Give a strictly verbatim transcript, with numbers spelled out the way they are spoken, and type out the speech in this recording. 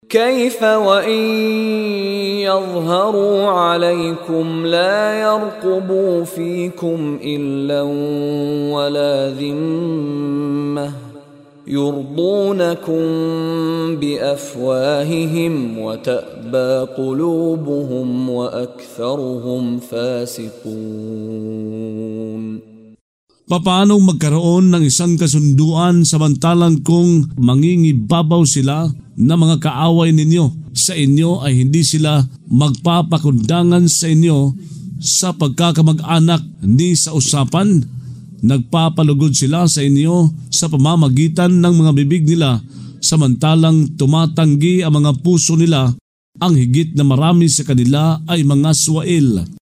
كيف وإن يظهروا عليكم لا يرقبوا فيكم إلا ولا ذمة يرضونكم بأفواههم وتأبى قلوبهم وأكثرهم فاسقون. Papaanong magkaroon ng isang kasunduan samantalang kung mangingibabaw sila na mga kaaway ninyo sa inyo ay hindi sila magpapakundangan sa inyo sa pagkakamag-anak ni sa usapan? Nagpapalugod sila sa inyo sa pamamagitan ng mga bibig nila samantalang tumatanggi ang mga puso nila, ang higit na marami sa kanila ay mga swail.